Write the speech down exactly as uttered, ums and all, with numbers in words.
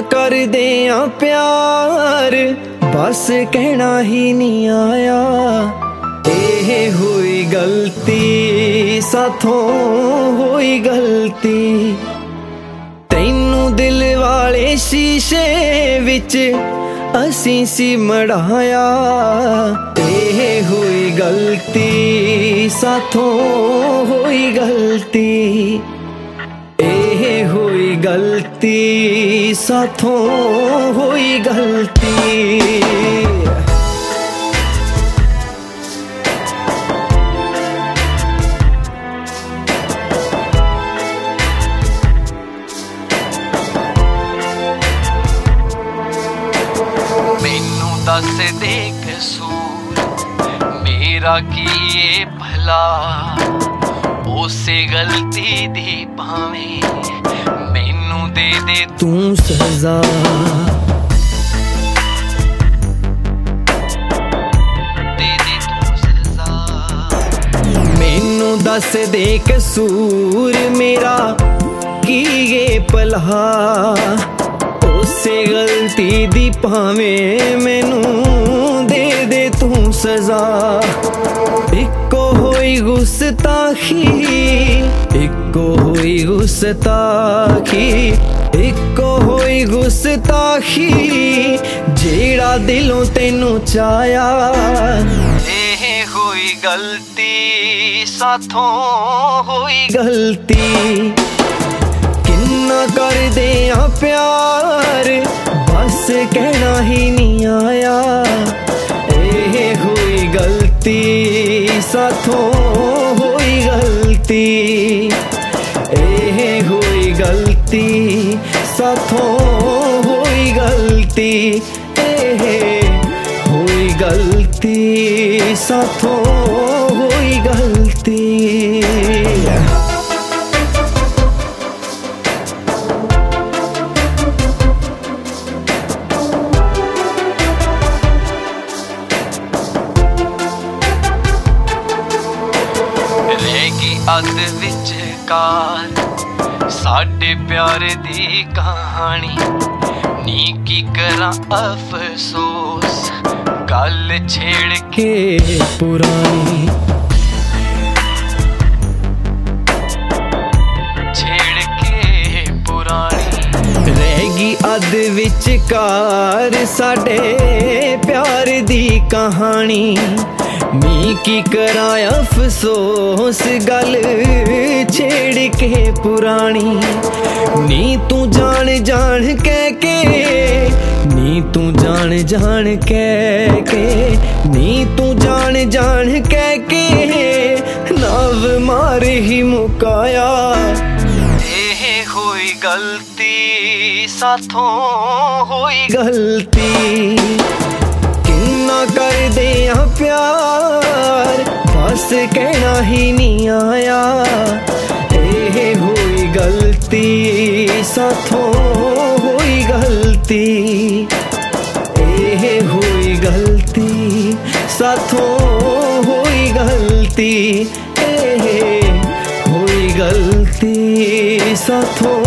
करदे आ प्यार बस कहना ही नहीं आया। ये हुई गलती साथों हुई गलती, तैनू दिल वाले शीशे विच असी सी मढ़ाया। ये हुई गलती साथों हुई गलती, ये हुई गलती साथों हुई गलती। मैनू दस दे कसूर मेरा की ये भला, उसे गलती दी भावें मैनू दे दे तू सजा। दे दे तू सजा। मैनू दस दे कसूर मेरा की ये भला, उसे गलती दी भावें मैनू दे दे तू सजा। इको होई गुस्ताखी, इको होई गुस्ताखी, इको होई गुस्ताखी, जेड़ा दिलों तेनू चाया। ये हुई गलती साथों हुई गलती, किन्ना करदे आ प्यार बस कहना ही नहीं आया। ये हुई गलती साथों हुई गलती, ये हुई गलती साथों हुई गलती, ये हुई गलती साथों हुई गलती। अद विचकार साडे प्यार दी कहानी, नी की करा अफसोस गल छेड़ के पुरानी, छेड़ के पुरानी। रहेगी अद विचकार साडे प्यार दी कहानी, नी की करा अफसोस गल छेड़ के पुरानी। नी तू जान जान कह के, नी तू जान जान कह के, नी तू जान जान कह के नाव मार ही मुकाया। ये हुई गलती साथों हुई गलती, किन्ना करदे आ प्यार बस कहना ही नहीं आया। ये हुई गलती साथों हुई गलती, ये हुई गलती साथों हुई गलती, ये हुई गलती साथों